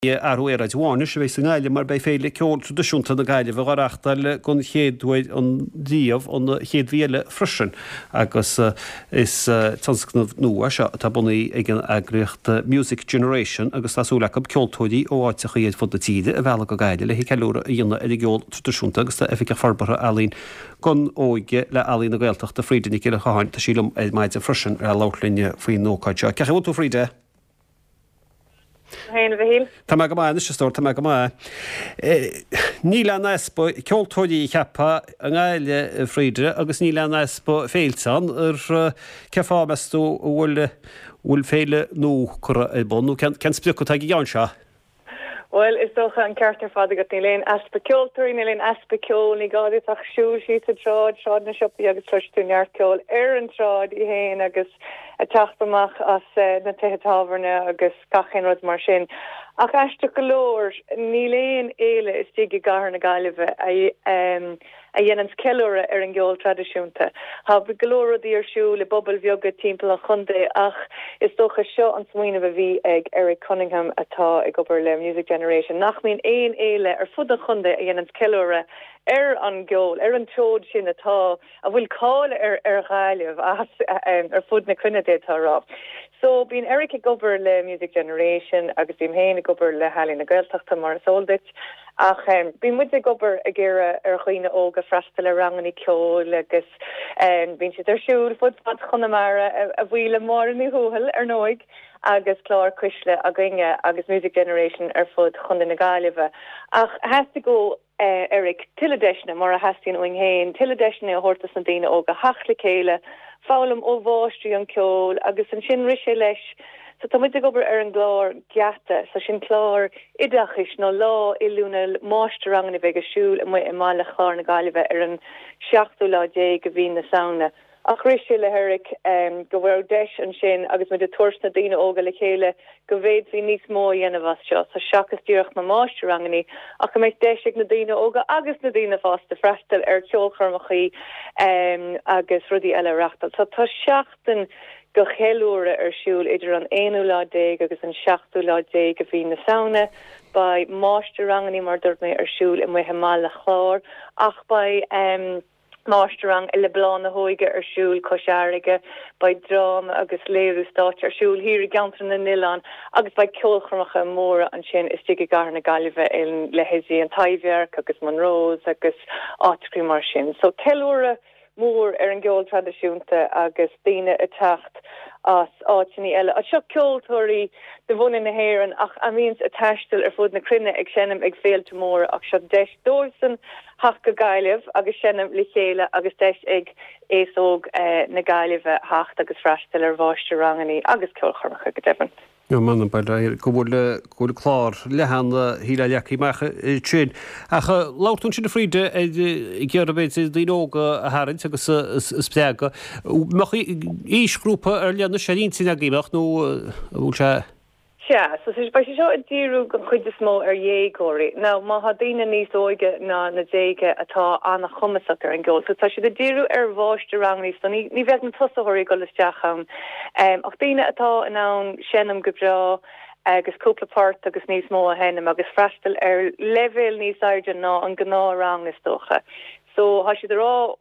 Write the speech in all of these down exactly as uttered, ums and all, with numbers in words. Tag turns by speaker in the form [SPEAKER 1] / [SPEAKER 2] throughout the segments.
[SPEAKER 1] arhuiad bháine se bhééis an gáile mar bei féile ceol tradiisiúnta na gaiile bh garachtal gon chéadúid an díomh an chéad bhíle frisin agus is tanscnamh nua se tá bunaí ag an agriocht Music Generation agus tásúla go ceoltóidí ó áiteach iad fud na tíide a bhela go gaiile le hí ceúra a dhéanana ar geol tradiisiúnta agus tá effice farbartha alín gon óige le alín na gailteach de Fríde Nici le chaáin tá sílam maid a frisin ar láithlinne faoin nóáide. Cecha bhú Fríde? Tá me go mai is tóir tá me go mai. Ní le nespa ceoltóidí cheappa an gáile Fríde agus ní le nespa féilsan ar ceá meú bhfuil bhfuil féile nó chu é bonú cen spiú tá gán seo.
[SPEAKER 2] Well, is docha an ceartar fada go ní léon aspa ceoltóirí ní léon aspa ceol ní gáid ach siúil sí a tráid tráid na sioppaí agus tuisúnear ceol ar an tráid i héin agus a teachtamach as na tuthe-tábharna agus gachéan rud mar sin. Ach eiste go leor ní léon éile is tí gar na gaiileh a a dhéanans ceúra ar an geol tradiisiúnta. Tá bu golóradí ar siú le bobbal bheoga timppla a chundé ach is dócha seo an smuoine a bhí ag Eric Cunningham atá ag obair le Music Generation. Nach mín éon éile ar fud a chundé a dhéanans ceúra ar an geol, ar an tóid sin atá a bhfuil cáil ar ar ghaileh ar fud na cruinedé tárá. So bín Eric ag obair le Music Generation agus bhím héin ag obair le Halí na Gaeltachta mar soldit ach um, bhím muid ag obair a ggéire ar chuoine óga freistal a ranganí ceol agus um, bín si ar siúil fud fad chunamara a, a bhhuiile mór in thuhil ar nóig agus chlár cuisle a gine agus Music Generation ar fud chunda na gaiileh. Ach heasta go uh, Eric tiiledeisna mar a heastín oing héin, tiiledeisna a hortas an daine óga hachla céile, fálam ó bháistrí an ceol agus an sin riise leis. So tá muid gobar ar an glár geata sa sin chlár idachis nó lá ilúna máiste rangan i bheith a siúil a mu i máile chlár na gaiileh ar an seachtú lá dé go bhí na saona. Ach riise le Eric um, go bhfuil deis an sin agus muid a tuairs na daine óga le chéile go bhéad hí níos mó dhéanamh seo sa seachas dúach na máiste ranganí ach go méid deis ag na daine óga agus na daine fásta freistal ar ceolcharmachaí um, agus rudí eile reachtal. So tá seachtain go chéúra ar siúil idir an éú lá déig agus an seachtú lá déig a bhí na saona ba máiste ranganí mar dúirt mé ar siúil i muthe mála chlár ach ba um, máisterang i le blán na hóige ar siúil cosisiarige ba drám agus léirú stáit ar siúil hir i gantran na Nilan agus ba ceolcharmacha móra an sin is tí gar na gaiileh in le héisí an Taibhearc agus Monrose agus áitrí mar sin. So ceúra mór ar an geol tradiisiúnta agus daine a techt as áitiní eile. A seo ceoltóirí de bhna na héireann ach a míns a teistil ar fud na crinne ag senim ag féilte mór ach seo deis dósan hach go gaiileh agus senim le chéile agus deis ag éasóg eh, na gaiileh hacht agus freistal ar bháiste ranganí agus ceolcharmacha go deban.
[SPEAKER 1] Ja, man bei go bhfuil go chlár lehanana híle leachí mecha trin. Ach láún sin na Fríde i ggéarbéid díóga a haint agus spéga. Mach ísgrúpa ar leanna séín sin a gíimeach nó bhúl se?
[SPEAKER 2] Ja, so sis by seo a díú gan chuid is mó ar dhégóirí. Now, má ha daine níos óige ná na déige atá anna chumasach ar an ggóil. So tá si de díú ar bháiste ranganí, so ní, ní bheith an tosathirí go leisteacham. Um, ach daine atá in ann senam go bra agus cúplapát agus níos mó a hennim agus freistal ar level níos airde ná an gná rang is dócha. So ha si rá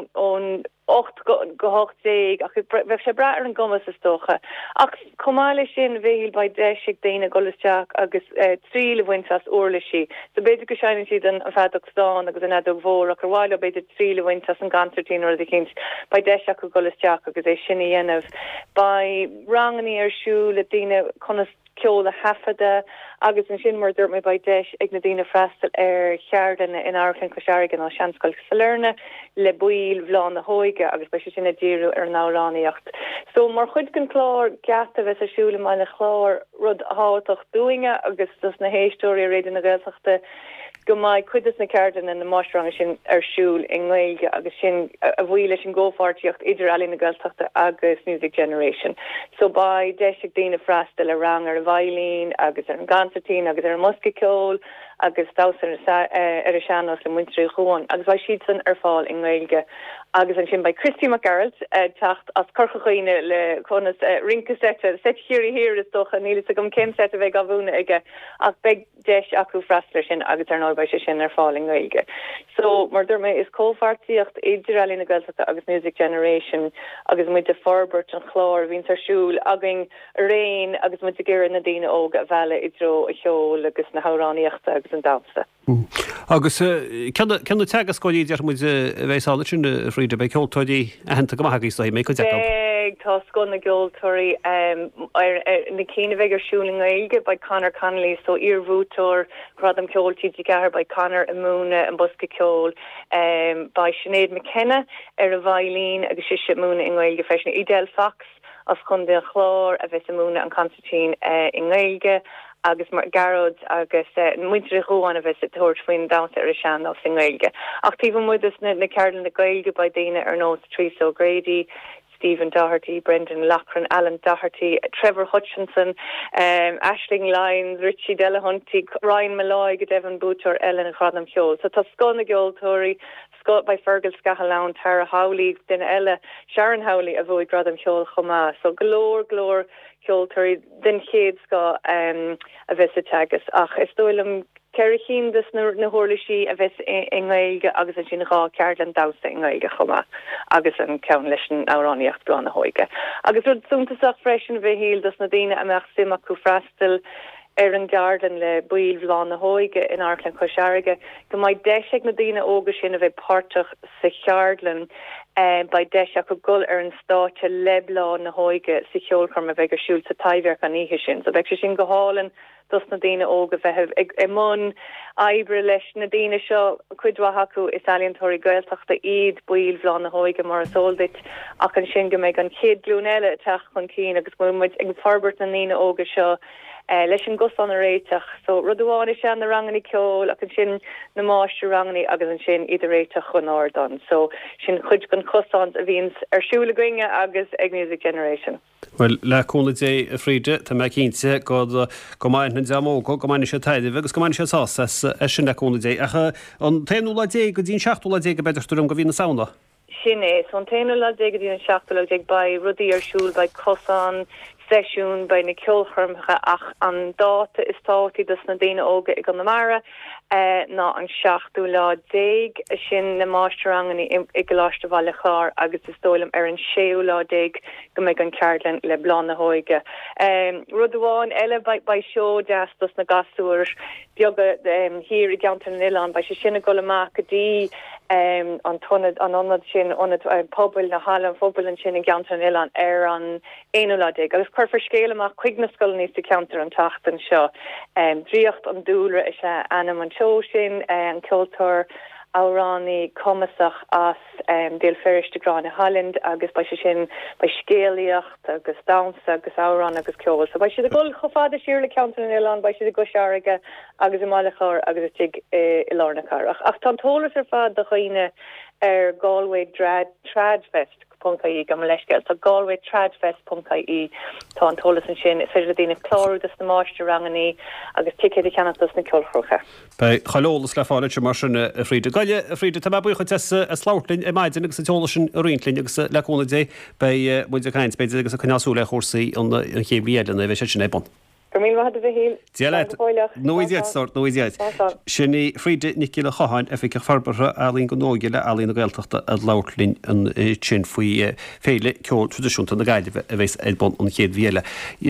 [SPEAKER 2] ón ocht go hocht déig ach bheith sé bra ar an gomas is dócha. Ach comáile sin bhéil ba deisiigh daine golasteach agus trí le bhaintas uorla si. So beidir go seinnn siad an fadach stán agus an adog mhór ach ar bháile beidir trí le bhaintas an gantartín or a cins ba deisiach go golasteach agus é sinna dhéanamh. Ba ranganí ar siú le daine conas ceola hafada agus an sin mar dúirt mé ba deis ag na daine freistal ar cheardan in áirchan cosisiargan á seanscoil Salerna le buil bhlán na hóige agus bei sinna díú ar náráníocht. So mar chud gan chlár gata bheits a siúla mai le chlár rud háach dúinge agus dus na héistóí réidir na Gaeltachta go mai cuidas na ceardan in na máistrang sin ar siúl in Gaeilge agus sin a bhuiile sin ggófáirtíocht idir ealaí na Gaeltachta agus Music Generation. So ba deisiigh daine freistal a rang ar a bhailín agus ar an gantartín agus ar an muscaceol agus dásan ar a seanos le muintriú chuáin agus bhaid siad san ar fáil in Gaeilge agus an sin by Christy McGarrett uh, tacht as corchachoine le conas uh, rinkasette set hiri hir is doch an nílis a gom ken set ve gavúna ige ach beg deis acu frasler sin agus ar nói by se sin ar fáling ige. So mar derme is cófartíocht idiralí na Gaeltachta agus Music Generation agus mu de forbert an chlár vín tarsúl agin rain agus mu de gur na dina óga vele idro a cheol agus na hauráníochta agus an dásta.
[SPEAKER 1] Mm. Agus ceanú tegas scoilí dear mu bhéála sin fríide be ceoltóidí a henta go maithagí sa mé chu
[SPEAKER 2] Beg tá scon na geoltóirí na cíine bheith arsúling aige by Conor Connolly so irvútor gradam ceoltí de gahar by Conor Amúna an busca ceol um, by Sinead McKenna ar a bhailín agus si múna in ghilge feisna Idel Fox as chun de chlár a bheits Amúna an Constantine uh, in ghilge agus mar garod agus uh, muintre goan a bheits a tuairt faoin dása ar a sean á sin ghilge. Ach tíbh muidas na, na Carolyn na ghilge by Dana ar nós Theresa O'Grady, Stephen Doherty, Brendan Lochran, Alan Doherty, Trevor Hutchinson, um, Aisling Lyons, Richie Delahunty, Ryan Malloy, Devon Booter, Ellen and Chradam Heol. So tá scon na geoltóirí Scott by Fergal Scahalán, Tara Howley, Den Ella, Sharon Howley a bhuaig Gradam Heol chomá. So glór glór geoltóirí den chéad sca um, a bheits a teagas. Ach is dóilm Kerichin dus na na horlishi a vis in ghilge agus an sin rá ceartlan dása in ghilge chuma agus an ceann leis an áráníocht go na hoige. Agus rud súntasach freisin bheith híl dus na daine amach sim acu freistal ar an gardan le buil bhlá na hoige in Airlan Coisharige go mai deisig na daine óga sin a bheith pártach sa cheardlan um, by deisig go gul ar an státe leblá na hoige sa cheolchorm a bheith arsúil sa taibhearc an ihe sin. So bheith sin go hálan dus na daine óga bheith ag imón aibre leis na daine seo cuidwa hacu is aliantóirí Gaeltachta iad buil bhlá na hoige mar a soldit ach an sin go méid an chéad glún eile teach chun cín agus muid ag forbert na daine óga seo Uh, leis an gus an a réiteach, so rudháin is an na rangani ceol ac an sin na máiste rangani agus an sin idir réiteach chun ádan. So sin chuid gon cosant a bhíns arsúla goinge agus ag Music Generation.
[SPEAKER 1] Well, le cúnla dé a fríide, tá me cínte go go maith na deamóga, go maith se taideh, agus go maith se sás as sin le cúnla dé. Acha an téanúla dé go dín seachtúla dé go beidir túm go bhí na saona?
[SPEAKER 2] Sin é, so an téanúla dé go dín seachtúla dé by rudí arsúl by cosan sesiún by na ceolchormcha ach an dáta is tátaí dus na daine óga ag an na mara uh, ná an seachtú lá déig sin na máisterangani ag go láiste bhaile chár agus is dóilm ar an séú lá déig go méid an ceartlan le blán na hóige. Um, Rudháin eile by seo deas dus na gasúir beaga um, hir i Geantar na Ilan by se sinna go amach go dí um, an tonad an anad sin onad uh, pobl na Hallan fóbal an sin i Geantar na Ilan ar an éú lá déig. Agus chuir for scéile amach chuig na scoil níos de Ceantar an tachtan seo. Um, Dríocht an dúlra is se anam an seo sin an ceoltóir áránaí comasach as um, déal ferris de Grán na Halland agus by se sin by scéalaíocht agus damsa agus árán agus ceol. So by si de gol chofáda siúr le Ceantar na Ilan, by si de go searige agus i máilechar agus i tig uh, i lárnacar. Ach, ach tan tólas ar fad de chuoine ar Galway Tradfest .ie go leisgeil, so Galway Tradfest .ie tá an tolas an sin is féidir dtíine chlárú dus na máiste ranganí agus ticket i ceannach dus na ceolchrocha.
[SPEAKER 1] Bei chalólas le fáile mar sin a fríide. Gaile a fríide tá bucha te a sláirlinn i maidin agus a teolasin a riintlinn agus leúna dé bei muid a caiins beidir agus a canasú le chósaí an chéhhéilen a bheith sin ébon.
[SPEAKER 2] Gomín wahad a bhíl.
[SPEAKER 1] Dialed. Nóidiad sort, nóidiad. Sinni fríide Nicki le chaáin a fic farbarra alín go nóige le alín na Gaeltachta a láirlinn an sin faoi féile ceol tradiisiúnta na gaiileh a bheits ébon an chéad bhéile.